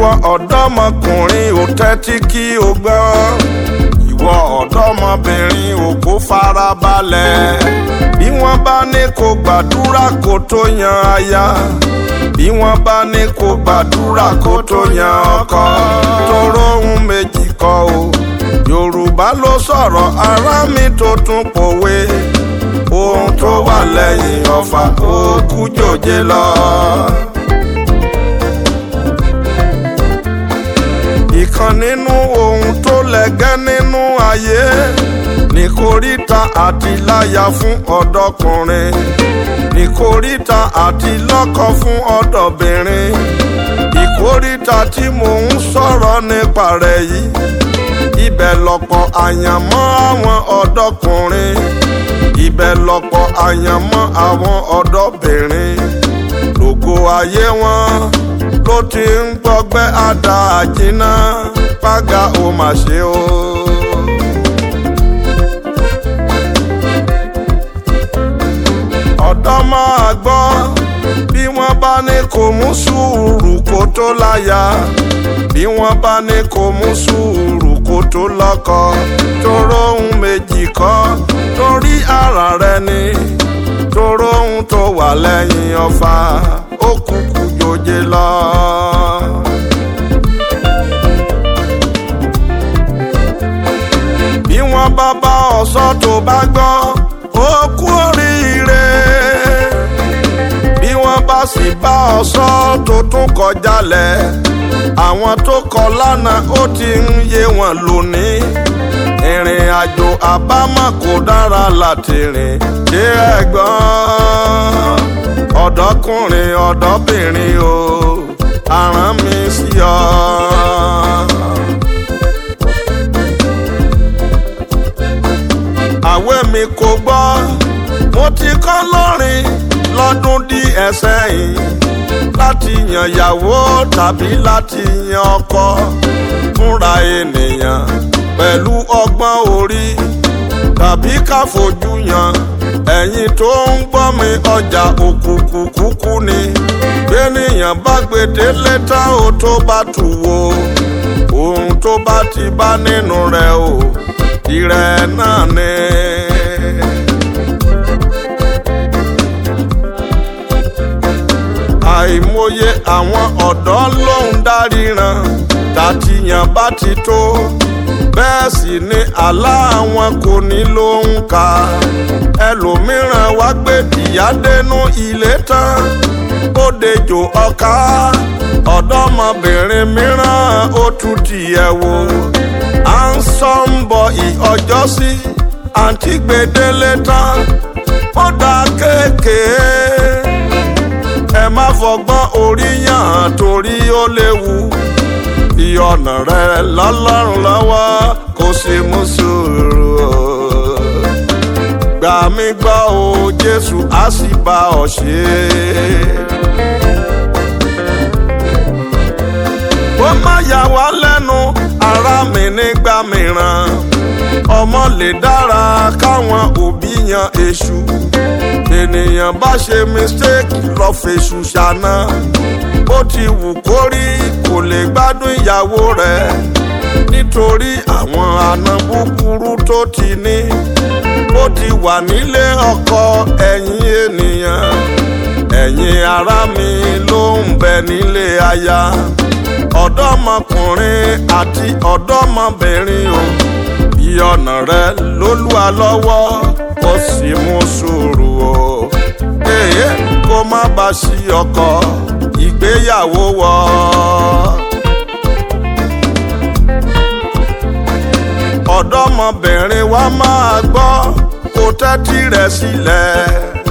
ìwọ ọ̀dọ́mọkùnrin ò tẹ́tí kí o gbọ́, ìwọ ọ̀dọ́mọbìnrin ò kó farabalẹ̀. Bí wọ́n bá ní kó gbàdúrà kó tó yan aya, bí wọ́n bá ní kó gbàdúrà kó tó yan ọkọ, toró ohun méjì kọ́ o. Yorùbá ló sọ̀rọ̀ ará mi tó tún pòwe, ohun tó wà lẹ́yìn ọfà ó kú jòjé lọ. Ìkan nínú ohun tó lẹ́gẹ́ nínú ayé ní kòríta àti láya fún ọ̀dọ́kùnrin, ní kòríta àti lọ́kọ fún ọ̀dọ́bìnrin. Ìkòríta tí mò ń sọ̀rọ̀ nípa rẹ̀ yìí, ibẹ̀ lọ̀pọ̀ àyànmọ́ àwọn ọ̀dọ́kùnrin, ibẹ̀ lọ̀pọ̀ àyànmọ́ àwọn ọ̀dọ́bìnrin. Lógo ayé wọn ló ti ń gbọgbẹ́ àdá àjínà, pága ó mà ṣe o. Ọ̀dọ́ máa gbọ́, bí wọ́n bá ní kó mú sùúrù kó tó láya, bí wọ́n bá ní kó mú sùúrù kó tó lọ́kọ, toró ohun méjì kọ́, torí ara rẹ ni, toró ohun tó wà lẹ́yìn ọfà ó kúkú jòjé lọ. Bí wọ́n bá bá ọ sọ tó bá gbọ́, ó kú oríire. Bí wọ́n bá sì bá ọ sọ tó tún kọjálẹ̀, àwọn tó kọ lánàá ó ti ń yé wọn lónìí. Ìrìn àjò àbámọ̀ kò dára láti rìn, ṣé ẹ gbọ́? Ọ̀dọ́kùnrin ọ̀dọ́bìnrin o, àrán mi sí ọ. Àwẹ̀ mi kò gbọ́, mo ti kọ́ lórin lọ́dún díẹ̀ sẹ́yìn, láti yan ìyàwó tàbí láti yan ọkọ fúnra ènìyàn pẹ̀lú ọgbọ́n orí, tàbí ká fojú yan. Ẹ̀yin tó ń gbọ́ mi, ọjà òkùnkùn kúkú ni, bẹ́nìyàn bá gbèdélé tá o tó bá tù wò, ohun tó bá ti bá nínú rẹ̀ o, tirẹ̀ náà ni. Àìmọye àwọn ọ̀dọ́ ló ń dáríran, tàtìyàn bá ti tó, bẹ́ẹ̀ sì ni àlá àwọn kò ní ló ń ka. Ẹlòmíràn wá gbé ìyá dénú ilé tán, ó dejò ọ̀ka. Ọ̀dọ́mọbìnrin mìíràn ó tún tiẹ̀ wò, à ń sọ ń bọ ìọjọ́ sí, àǹtí gbèdélé tán, ó dá kéèké. Ẹ má fọgbọ́n orí yàn torí ó léwu, fi ọ̀nà rẹ lọ́lọ́run lọ́wọ́ kó sì mú sùúrù o. Gbà mí gbọ́ o, Jésù á sì bá ọ ṣe. Ó má yà wá lẹ́nu ará mi nígbà mìíràn, ọmọ lè dára káwọn òbí yan èṣù. Ènìyàn bá ṣe mistake lọ fèṣù ṣáná, bó ti wù kó rí kò lè gbádùn ìyàwó rẹ̀, nítorí àwọn àna búburú tó ti ní. Bó ti wà nílé ọkọ, ẹ̀yin ènìyàn, ẹ̀yin ará mi ló ń bẹ nílé aya. Ọ̀dọ́mọkùnrin àti ọ̀dọ́mọbìnrin o, bí ọ̀nà rẹ lólúwa lọ́wọ́ kó sì mú sùúrù o. Kó má bá sí ọkọ ìgbéyàwó wọ. Ọ̀dọ́mọbìnrin wa máa gbọ́, kó tẹ́tí rẹ̀ sílẹ̀.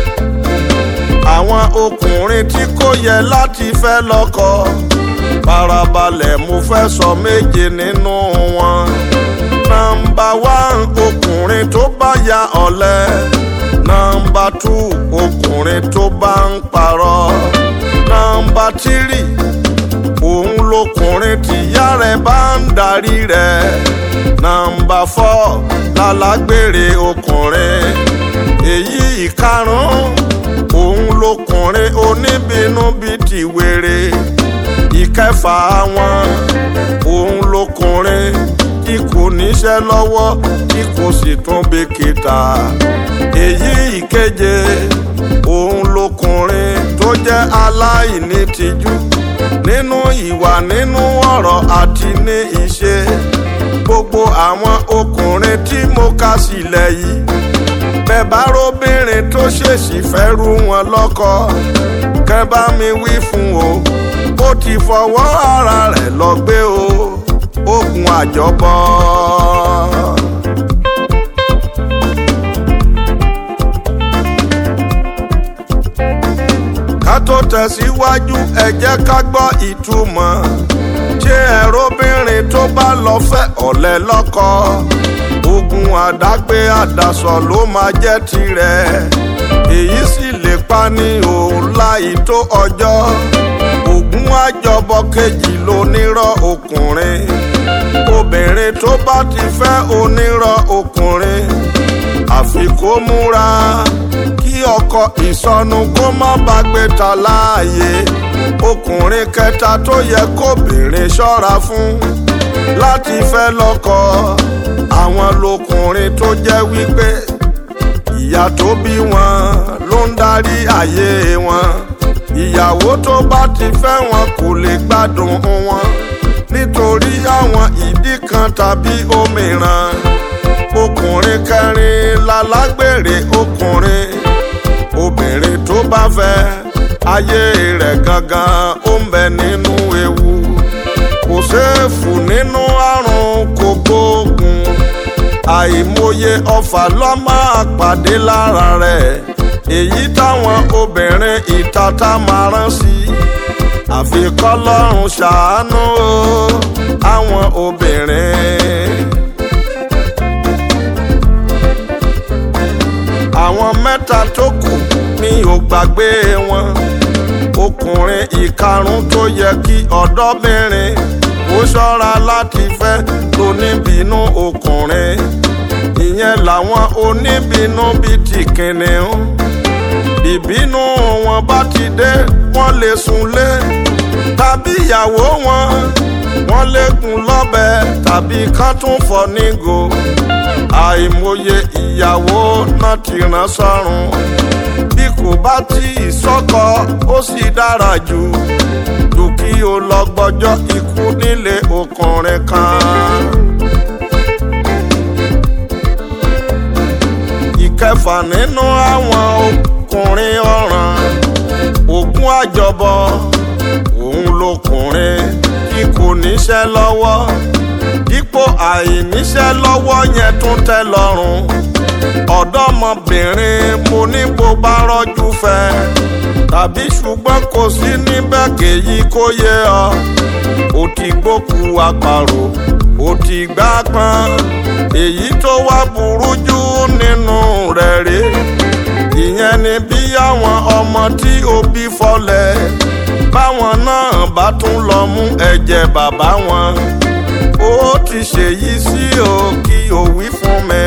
Àwọn ọkùnrin tí kò yẹ láti fẹ́ lọ́kọ, farabalẹ̀ mo fẹ́ sọ méje nínú wọn. Nọ́mbà 1, ọkùnrin tó bá ya ọ̀lẹ. Nọ́mbà 2, ọkùnrin tó bá ń parọ́. Nọ́mbà 3, òun lọkùnrin tíyá rẹ̀ bá ń darí rẹ̀. Nọ́mbà 4, lálágbèrè ọkùnrin. Èyí ìkarùn-ún, òun lọkùnrin oníbínú bíi ti wèrè. ìkẹfà wọn òun lọkùnrin tí kò níṣẹ́ lọ́wọ́ tí kò sì tún bìkítà. èyí ìkeje òun lọkùnrin tó jẹ́ aláìnítìjú nínú ìwà nínú ọ̀rọ̀ àti ní ìṣe. gbogbo àwọn ọkùnrin tí mo kà sílẹ̀ yìí bẹ́ẹ̀ bá róbìnrin tó ṣèṣì fẹ́ rú wọn lọ́kọ kẹ́ bá mi wí fún o ó ti fọwọ́ ara rẹ̀ lọ gbé o ogun àjọbọ. ká tó tẹ̀síwájú ẹ jẹ́ ká gbọ́ ìtumọ̀. ṣé ẹ̀rọbìnrin tó bá lọ fẹ́ ọ̀lẹ lọ́kọ ogun àdágbé àdàsọ ló máa jẹ́ tirẹ̀. èyí sì lè pa ní òun láì tó ọjọ́. ogun àjọbọ kejì lónírọ́ ọkùnrin. obìnrin tó bá ti fẹ́ onírọ́ ọkùnrin àfi kó múra kí ọkọ ìsọnù kó má bá gbé ta láàyè. ọkùnrin kẹta tó yẹ kóbìnrin ṣọ́ra fún láti fẹ́ lọ́kọ àwọn lọkùnrin tó jẹ́ wípé ìyá tó bí wọn ló ń darí ayé wọn. ìyàwó tó bá ti fẹ́ wọn kò lè gbádùn wọn nítorí àwọn ìdí kan tàbí òmíràn. ọkùnrin kẹrin lálágbèrè ọkùnrin. obìnrin tó bá fẹ́ ayé rẹ̀ gangan ó ń bẹ nínú ewu. kò séèfù nínú àrùn kògbóògùn. àìmọye ọfà ló máa pàdé lára rẹ̀. èyí táwọn obìnrin ìtata máa rán sí àfi k'Ọlọ́run ṣàánú àwọn obìnrin. àwọn mẹ́ta tó kù mi ò gbàgbé wọn. ọkùnrin ìkarùn tó yẹ kí ọ̀dọ́bìnrin ó ṣọ́ra láti fẹ́ lóníbínú ọkùnrin. ìyẹn làwọn oníbínú bíi ti kìnìún. ìbínú wọn bá ti dé wọ́n lè súnlé tàbí ìyàwó wọ́n lè gún lọ́bẹ tàbí kán tún fọ́ nígò. àìmọye ìyàwó náà ti rán sọ́run. bí kò bá tí ì sọ́kọ ó sì dára jù kí o lọ gbọ́jọ́ ikú nílé ọkùnrin kan. ìkẹfà nínú àwọn ọkùnrin ọ̀ràn ogun àjọbọ òun lọkùnrin tí kò níṣẹ́ lọ́wọ́. dípò àìníṣẹ́ lọ́wọ́ yẹn tún tẹ́ lọ́rùn. ọ̀dọ́mọbìnrin mo ní bó bá rọ́jú fẹ́ tàbí ṣùgbọ́n kò sí níbẹ̀ kéyí kó yé ọ. ó ti gbókù àparò ó ti gbá pọ́n. èyí tó wá burú jù nínú rẹ̀ rè. ìyẹn ni bí àwọn ọmọ tí ó bí fọ́lẹ̀ báwọn náà bá tún lọ mú ẹ̀jẹ̀ bàbá wọn. ó ti ṣèyí sí o kí o wí fún mi.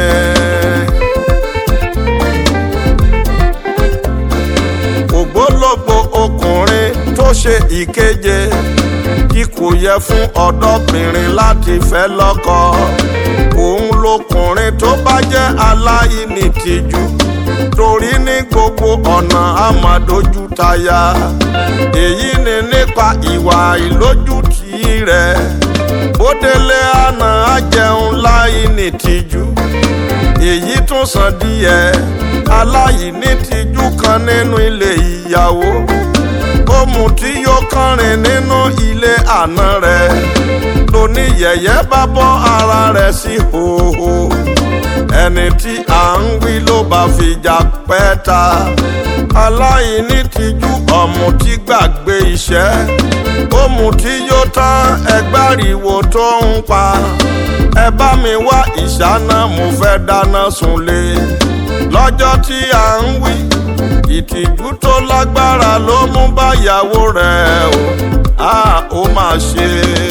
ògbólógbò ọkùnrin tó ṣe ìkeje tí kò yẹ fún ọ̀dọ́bìnrin láti fẹ́ lọ́kọ òun lọkùnrin tó bá jẹ́ aláìnítìjú torí ní gbogbo ọ̀nà a máa dojú taya. èyí ni nípa ìwà ìlójútì rẹ̀. bó délé àná á jẹun láìnítìjú. èyí tún sàn díẹ̀ aláìnítìjú kan nínú ilé ìyàwó. ó mutí yó kánrin nínú ilé àná rẹ̀. lóní yẹ̀yẹ́ bá bọ́ ara rẹ̀ sí hòhò. ẹni tí à ń wí ló bá fìjà pẹ́ ta. aláìnítìjú ọ̀mùtí gbàgbé iṣẹ́. ó mutí yó tán ẹgbàríwo tó ń pa. ẹ bá mi wá ìṣáná mo fẹ́ dáná sunlé. lọ́jọ́ tí à ń wí ìtìjú tó lágbára ló mú báyàwó rẹ̀ o. ó máa ṣe.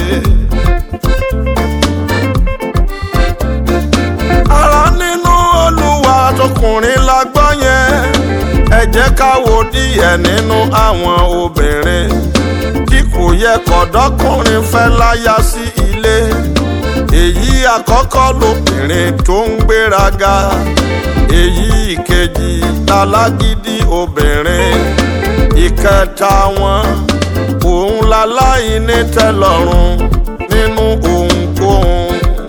ara nínú Olúwa tọkùnrin la gbọ́ yẹn. ẹ jẹ́ ká wo díẹ̀ nínú àwọn obìnrin tí kò yẹ kọ̀dọ́kùnrin fẹ́ láya sí ilé. Èyí àkọ́kọ́ lobìnrin tó ń gbéraga. Èyí ìkejì lálágídí obìnrin. Ìkẹta wọn òun láláìní tẹ́lọ́rùn nínú ohunkóhun.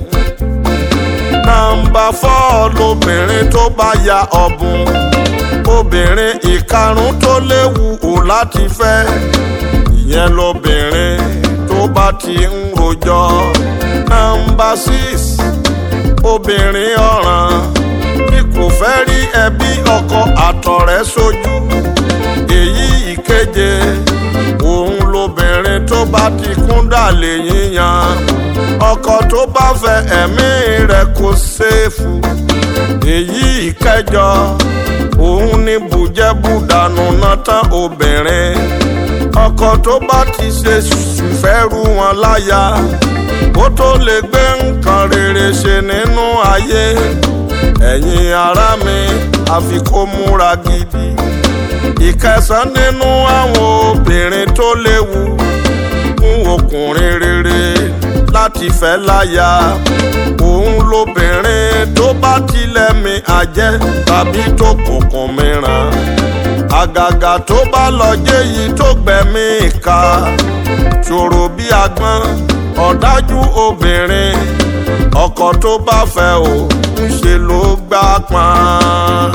Nọ́mbà 4 lobìnrin tó bá ya ọ̀bùn. Obìnrin ìkarùn tó léwu ò láti fẹ́. Ìyẹn lobìnrin tó bá ti ń rojọ́. Nọ́mbà 6 obìnrin ọ̀ràn bí kò fẹ́ rí ẹbí ọkọ àtọ̀rẹ́ sójú. Èyí ìkeje òun lobìnrin tó bá ti kúndà lè yíyan. Ọkọ tó bá fẹ́ ẹ̀mí rẹ̀ kò ṣèfù. Èyí ìkẹjọ òun ní bùjẹ́bùdànù náà tán obìnrin. Ọkọ tó bá ti ṣe fẹ́rù wọn láya ó tó lè gbé nǹkan rere ṣe nínú ayé. Ẹ̀yin ará mi àfi kó múra gidi. Ìkẹsàn nínú àwọn obìnrin tó léwu fún ọkùnrin rere láti fẹ́ láya. Òun lobìnrin tó bá tilẹ̀mí àjẹ́ tàbí tó kùnkùn mìíràn. Àgàgà tó bá lọ jẹ́ yìí tó gbẹ̀mí ìka. Ṣòro bí agbọ́n ọ̀dájú obìnrin. Ọkọ tó bá fẹ́ o ń ṣe ló gbá pọ́n.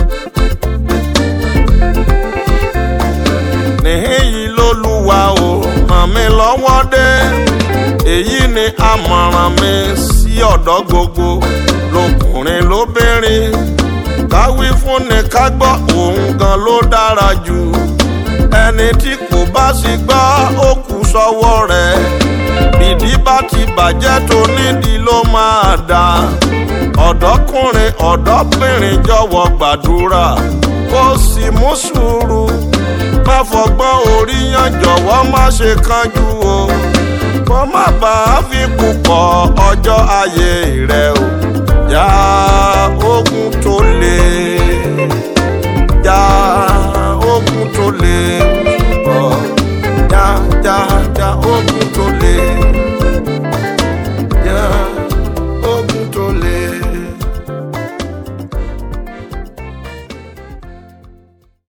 Níhìn-ín lÓlúwa o ràn mí lọ́wọ́ dé. Èyí ni àmọ̀ràn mi sí ọ̀dọ́ gbogbo lọ́kùnrin lóbìnrin. Ká wí fún ni ká gbọ́ òun gan ló dára jù. Ẹni tí kò bá sì gbọ́ ó kù sọ́wọ́ rẹ̀. Bìdí bá ti bàjẹ́ tó nídìí ló máa dà. Ọ̀dọ́kùnrin ọ̀dọ́bìnrin jọ̀wọ́ gbàdúrà kó sì mú sùúrù. Má fọgbọ́n orí yan, jọ̀wọ́ má ṣe kánjú o. Kó má bàa fi kú pọ̀ ọjọ́ ayé rẹ o.